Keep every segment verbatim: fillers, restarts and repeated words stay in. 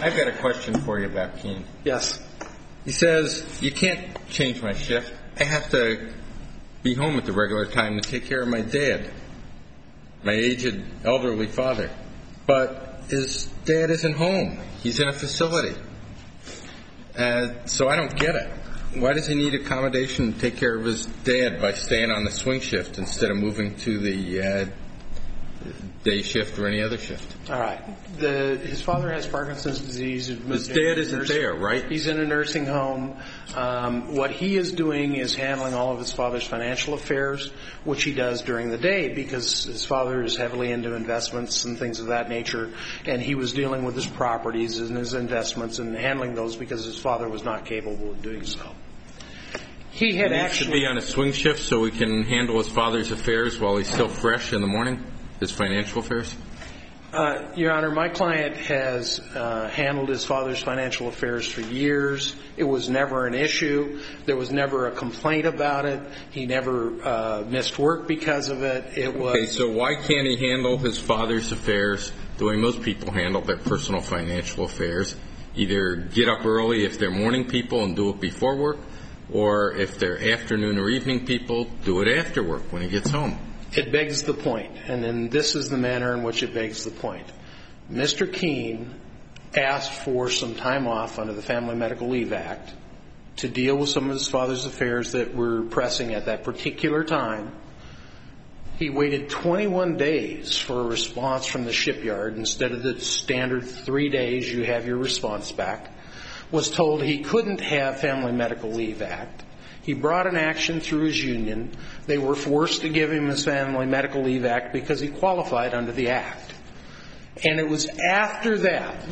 I've got a question for you about Keene. Yes. He says, you can't change my shift. I have to be home at the regular time to take care of my dad, my aged elderly father. But his dad isn't home. He's in a facility. Uh, so I don't get it. Why does he need accommodation to take care of his dad by staying on the swing shift instead of moving to the uh, day shift or any other shift? All right. The, his father has Parkinson's disease. His dad isn't there, right? He's in a nursing home. Um, what he is doing is handling all of his father's financial affairs, which he does during the day because his father is heavily into investments and things of that nature, and he was dealing with his properties and his investments and handling those because his father was not capable of doing so. He had he needs actually to be on a swing shift so he can handle his father's affairs while he's still fresh in the morning, his financial affairs? Uh, Your Honor, my client has uh, handled his father's financial affairs for years. It was never an issue. There was never a complaint about it. He never uh, missed work because of it. It was. Okay, so why can't he handle his father's affairs the way most people handle their personal financial affairs? Either get up early if they're morning people and do it before work, or if they're afternoon or evening people, do it after work when he gets home. It begs the point, and then this is the manner in which it begs the point. Mister Keene asked for some time off under the Family Medical Leave Act to deal with some of his father's affairs that were pressing at that particular time. He waited twenty-one days for a response from the shipyard instead of the standard three days you have your response back. Was told he couldn't have Family Medical Leave Act. He brought an action through his union. They were forced to give him his Family Medical Leave Act because he qualified under the Act. And it was after that,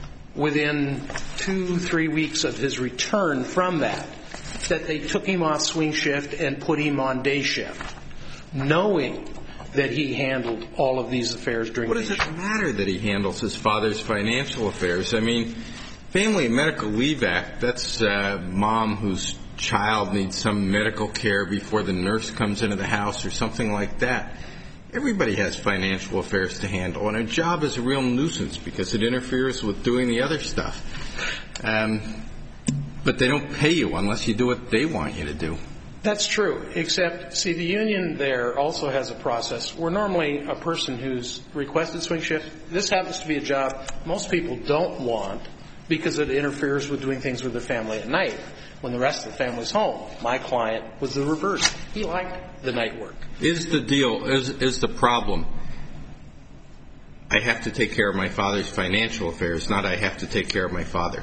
within two, three weeks of his return from that, that they took him off swing shift and put him on day shift, knowing that he handled all of these affairs during the day shift. What does it matter that he handles his father's financial affairs? I mean, Family Medical Leave Act, that's uh, mom whose child needs some medical care before the nurse comes into the house or something like that. Everybody has financial affairs to handle, and a job is a real nuisance because it interferes with doing the other stuff. Um, but they don't pay you unless you do what they want you to do. That's true, except, see, the union there also has a process where normally a person who's requested swing shift, this happens to be a job most people don't want because it interferes with doing things with their family at night when the rest of the family's home. My client was the reverse. He liked the night work. Is the deal, is, is the problem, I have to take care of my father's financial affairs, not I have to take care of my father?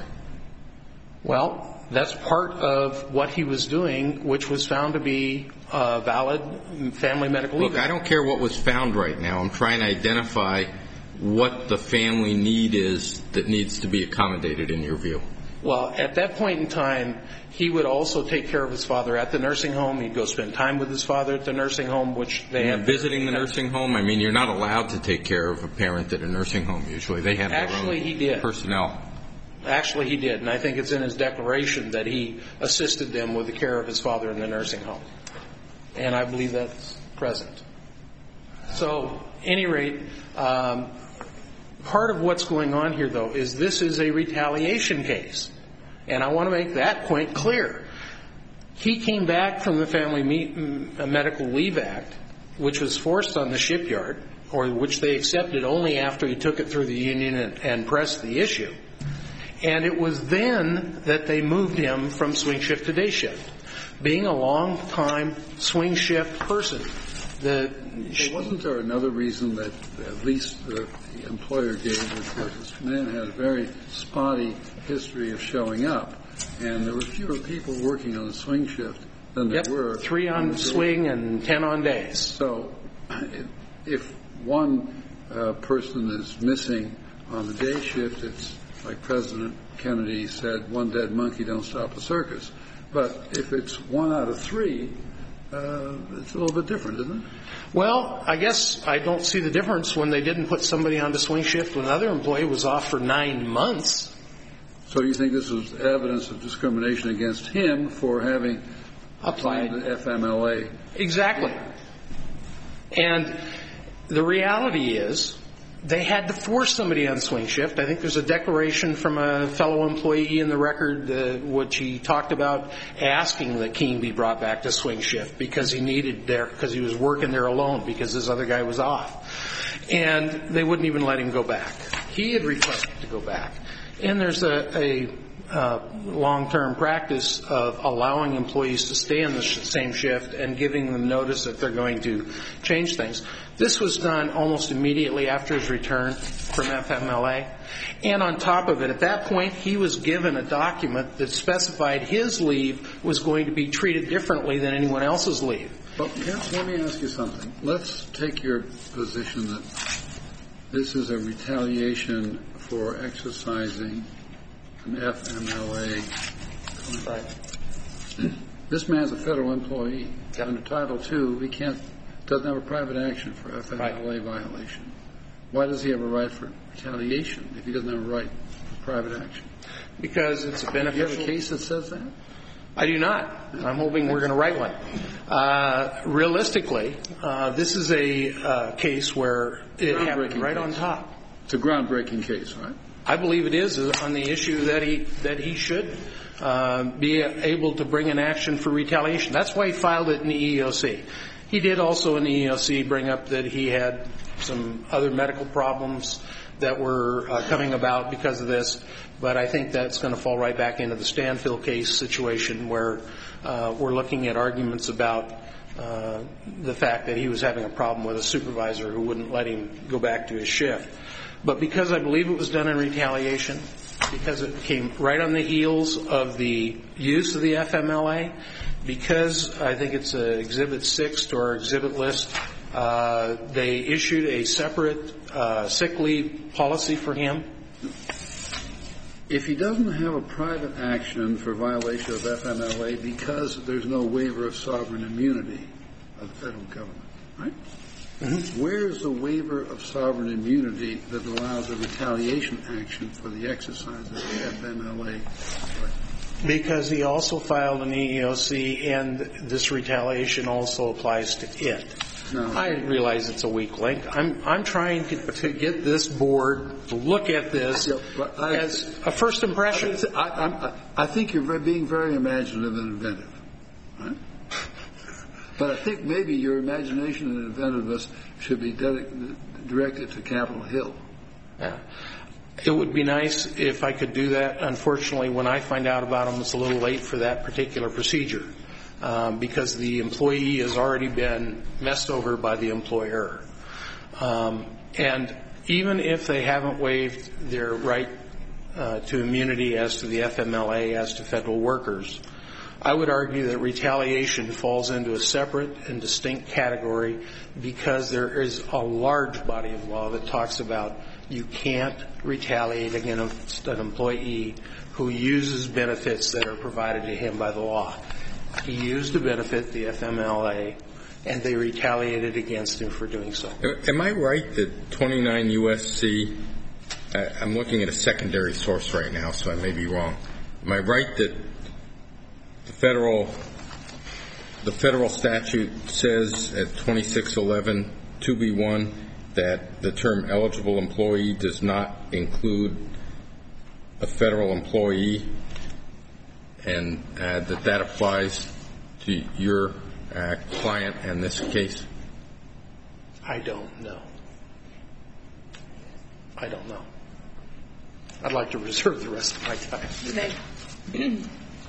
Well, that's part of what he was doing, which was found to be a valid Family Medical Leave Act. Look, I don't care what was found right now. I'm trying to identify what the family need is that needs to be accommodated in your view. Well, at that point in time, he would also take care of his father at the nursing home. He'd go spend time with his father at the nursing home, which they have. Visiting the nursing home? I mean, you're not allowed to take care of a parent at a nursing home usually. They have their Actually, own he did. personnel. Actually, he did, and I think it's in his declaration that he assisted them with the care of his father in the nursing home. And I believe that's present. So, at any rate, um, part of what's going on here, though, is this is a retaliation case. And I want to make that point clear. He came back from the Family Medical Leave Act, which was forced on the shipyard, or which they accepted only after he took it through the union and, and pressed the issue. And it was then that they moved him from swing shift to day shift. Being a long-time swing shift person, the well, wasn't there another reason that at least the employer gave, which was this man had a very spotty history of showing up, and there were fewer people working on the swing shift than there yep, were. Three on, on swing and ten on days. So if one uh, person is missing on the day shift, it's like President Kennedy said, one dead monkey don't stop a circus. But if it's one out of three, uh, it's a little bit different, isn't it? Well, I guess I don't see the difference when they didn't put somebody on the swing shift when another employee was off for nine months. So you think this was evidence of discrimination against him for having applied the F M L A? Exactly. And the reality is they had to force somebody on swing shift. I think there's a declaration from a fellow employee in the record, uh, which he talked about asking that Keene be brought back to swing shift because he needed there, because he was working there alone because this other guy was off. And they wouldn't even let him go back. He had requested to go back. And there's a, a uh, long-term practice of allowing employees to stay in the sh- same shift and giving them notice that they're going to change things. This was done almost immediately after his return from F M L A. And on top of it, at that point, he was given a document that specified his leave was going to be treated differently than anyone else's leave. Well, counsel, let me ask you something. Let's take your position that this is a retaliation for exercising an F M L A. Right. This man's a federal employee. Yep. Under Title two, he can't, doesn't have a private action for F M L A right. violation. Why does he have a right for retaliation if he doesn't have a right for private action? Because it's a beneficial. Do you have a case that says that? I do not. I'm hoping we're going to write one. Uh, realistically, uh, this is a uh, case where it happened right case. on top. It's a groundbreaking case, right? I believe it is on the issue that he that he should uh, be able to bring an action for retaliation. That's why he filed it in the E E O C. He did also in the E E O C bring up that he had some other medical problems that were uh, coming about because of this, but I think that's going to fall right back into the Stanfield case situation where uh, we're looking at arguments about uh, the fact that he was having a problem with a supervisor who wouldn't let him go back to his shift. But because I believe it was done in retaliation, because it came right on the heels of the use of the F M L A, because I think it's a Exhibit six to our exhibit list, uh, they issued a separate uh, sick leave policy for him. If he doesn't have a private action for violation of F M L A because there's no waiver of sovereign immunity of the federal government, right? Mm-hmm. Where is the waiver of sovereign immunity that allows a retaliation action for the exercise of the F M L A? Right? Because he also filed an E E O C, and this retaliation also applies to it. No. I realize it's a weak link. I'm I'm trying to, to get this board to look at this yeah, I, as a first impression. I, I, I think you're being very imaginative and inventive, right? But I think maybe your imagination and inventiveness should be de- directed to Capitol Hill. Yeah. It would be nice if I could do that. Unfortunately, when I find out about them, it's a little late for that particular procedure um, because the employee has already been messed over by the employer. Um, and even if they haven't waived their right uh, to immunity as to the F M L A, as to federal workers, I would argue that retaliation falls into a separate and distinct category because there is a large body of law that talks about you can't retaliate against an employee who uses benefits that are provided to him by the law. He used a benefit, the F M L A, and they retaliated against him for doing so. Am I right that twenty-nine U S C, uh, I'm looking at a secondary source right now, so I may be wrong. Am I right that the federal the federal statute says at twenty-six eleven two B one that the term eligible employee does not include a federal employee, and uh, that that applies to your uh, client in this case? I don't know. I don't know. I'd like to reserve the rest of my time. You may.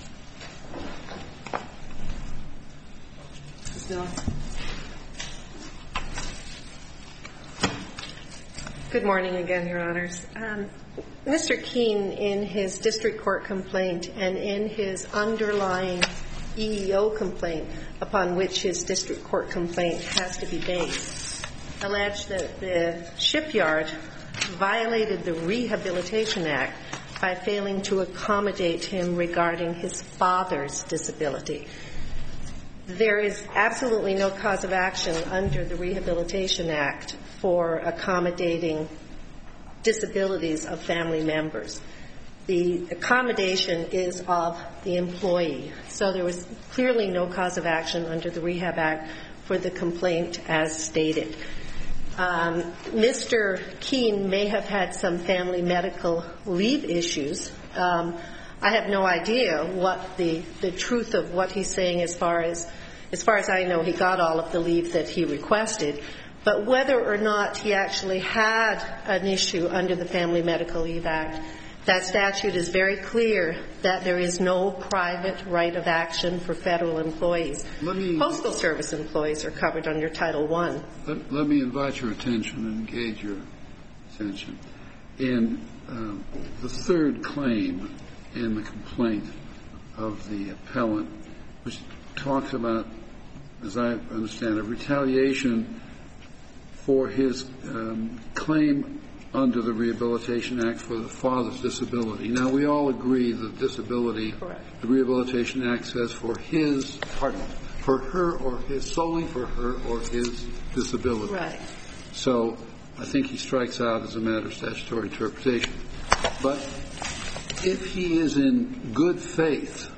Good morning again, Your Honors. Um, Mister Keene, in his district court complaint and in his underlying E E O complaint, upon which his district court complaint has to be based, alleged that the shipyard violated the Rehabilitation Act by failing to accommodate him regarding his father's disability. There is absolutely no cause of action under the Rehabilitation Act for accommodating disabilities of family members. The accommodation is of the employee. So there was clearly no cause of action under the Rehab Act for the complaint as stated. Um, Mister Keene may have had some family medical leave issues. Um, I have no idea what the, the truth of what he's saying as far as, as far as I know, he got all of the leave that he requested. But whether or not he actually had an issue under the Family Medical Leave Act, that statute is very clear that there is no private right of action for federal employees. Let me, Postal Service employees are covered under Title One. Let, let me invite your attention and engage your attention. In uh, the third claim in the complaint of the appellant, which talks about, as I understand it, retaliation for his um, claim under the Rehabilitation Act for the father's disability. Now, we all agree that disability, Correct. The Rehabilitation Act says for his, pardon, for her or his, solely for her or his disability. Right. So I think he strikes out as a matter of statutory interpretation. But if he is in good faith,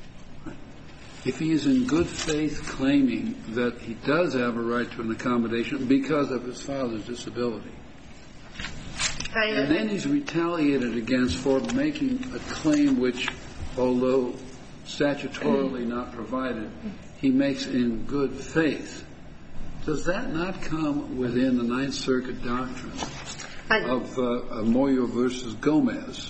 if he is in good faith claiming that he does have a right to an accommodation because of his father's disability, and then he's retaliated against for making a claim which, although statutorily not provided, he makes in good faith, does that not come within the Ninth Circuit doctrine I, of uh, Moyo versus Gomez?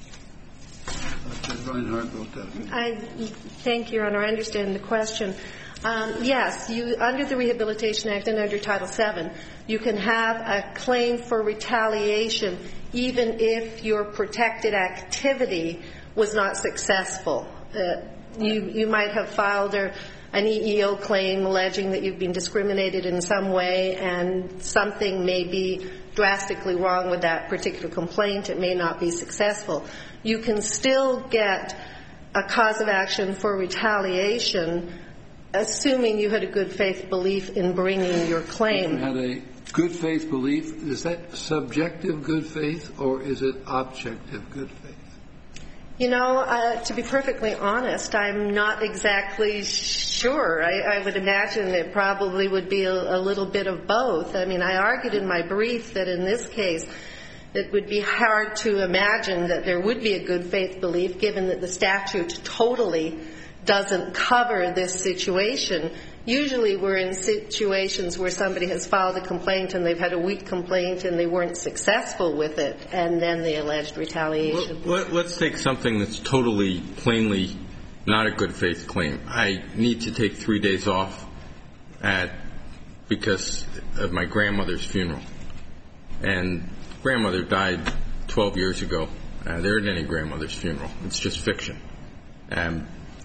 Judge Reinhart wrote that. I thank you, Your Honor. I understand the question. Um, yes, you, under the Rehabilitation Act and under Title seven, you can have a claim for retaliation even if your protected activity was not successful. Uh, you, you might have filed a, an E E O claim alleging that you've been discriminated in some way, and something may be drastically wrong with that particular complaint. It may not be successful. You can still get a cause of action for retaliation assuming you had a good faith belief in bringing your claim. You had a good faith belief. Is that subjective good faith or is it objective good faith? You know, uh, to be perfectly honest, I'm not exactly sure. I, I would imagine it probably would be a, a little bit of both. I mean, I argued in my brief that in this case it would be hard to imagine that there would be a good faith belief given that the statute totally doesn't cover this situation. Usually we're in situations where somebody has filed a complaint and they've had a weak complaint and they weren't successful with it, and then they alleged retaliation. Well, let's take something that's totally, plainly not a good faith claim. I need to take three days off at, because of my grandmother's funeral. And grandmother died twelve years ago. Uh, there isn't any grandmother's funeral. It's just fiction. Um,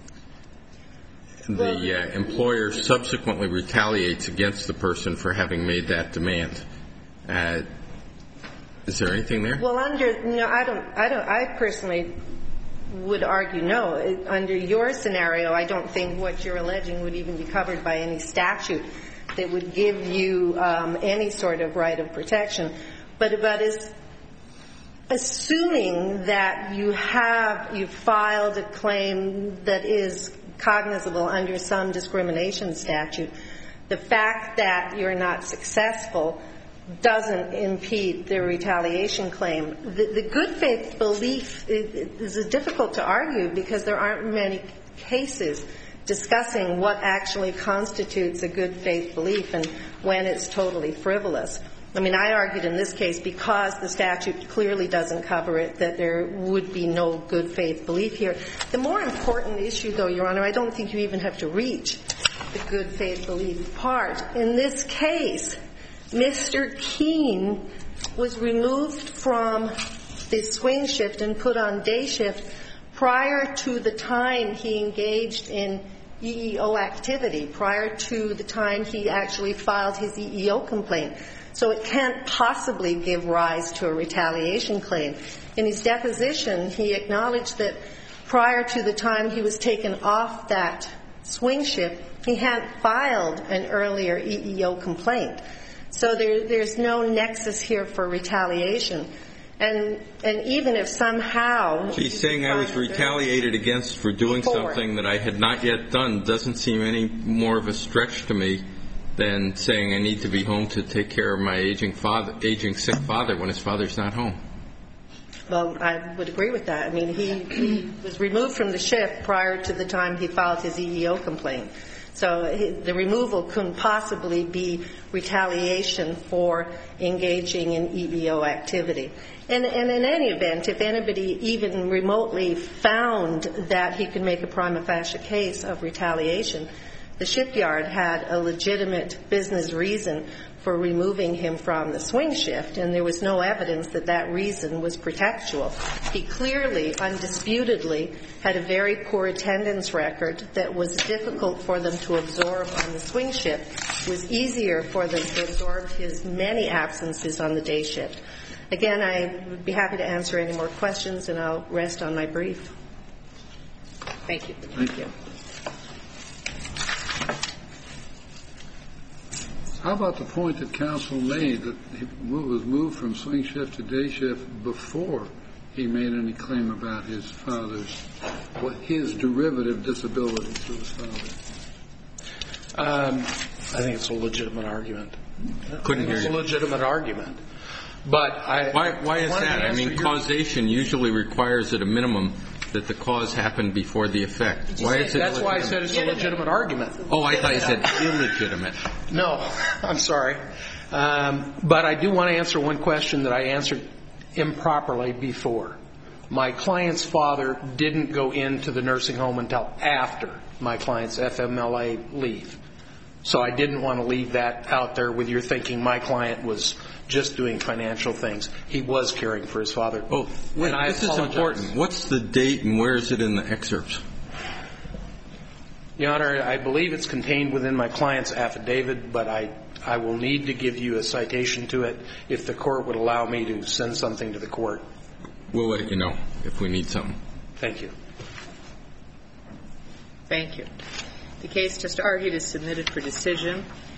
the uh, employer subsequently retaliates against the person for having made that demand. Uh, is there anything there? Well, under no, I don't. I don't. I personally would argue no. Under your scenario, I don't think what you're alleging would even be covered by any statute that would give you um, any sort of right of protection. But but is assuming that you have you filed a claim that is cognizable under some discrimination statute, the fact that you're not successful doesn't impede the retaliation claim. The, the good faith belief is, is difficult to argue because there aren't many cases discussing what actually constitutes a good faith belief and when it's totally frivolous. I mean, I argued in this case, because the statute clearly doesn't cover it, that there would be no good faith belief here. The more important issue, though, Your Honor, I don't think you even have to reach the good faith belief part. In this case, Mister Keene was removed from the swing shift and put on day shift prior to the time he engaged in E E O activity, prior to the time he actually filed his E E O complaint. So it can't possibly give rise to a retaliation claim. In his deposition, he acknowledged that prior to the time he was taken off that swing shift, he hadn't filed an earlier E E O complaint. So there, there's no nexus here for retaliation. And and even if somehow he's saying I was retaliated against for doing before. something that I had not yet done doesn't seem any more of a stretch to me than saying I need to be home to take care of my aging father, aging sick father when his father's not home. Well, I would agree with that. I mean, he, he was removed from the shift prior to the time he filed his E E O complaint. So he, the removal couldn't possibly be retaliation for engaging in E E O activity. And, and in any event, if anybody even remotely found that he could make a prima facie case of retaliation, the shipyard had a legitimate business reason for removing him from the swing shift, and there was no evidence that that reason was pretextual. He clearly, undisputedly, had a very poor attendance record that was difficult for them to absorb on the swing shift. It was easier for them to absorb his many absences on the day shift. Again, I would be happy to answer any more questions, and I'll rest on my brief. Thank you. Thank you. How about the point that counsel made that he was moved from swing shift to day shift before he made any claim about his father's, what his derivative disability to his father? Um, I think it's a legitimate argument. Couldn't hear It's you. a legitimate argument. But I, Why, why is wanted to that? I answer mean, your- causation usually requires at a minimum that the cause happened before the effect. Why is it? That's why I said it's a legitimate argument. Oh, I thought you said illegitimate. No, I'm sorry. Um, but I do want to answer one question that I answered improperly before. My client's father didn't go into the nursing home until after my client's F M L A leave. So I didn't want to leave that out there with your thinking my client was just doing financial things. He was caring for his father. Oh, wait, and I this is apologize. important. What's the date and where is it in the excerpts? Your Honor, I believe it's contained within my client's affidavit, but I, I will need to give you a citation to it if the court would allow me to send something to the court. We'll let you know if we need something. Thank you. Thank you. The case just argued is submitted for decision.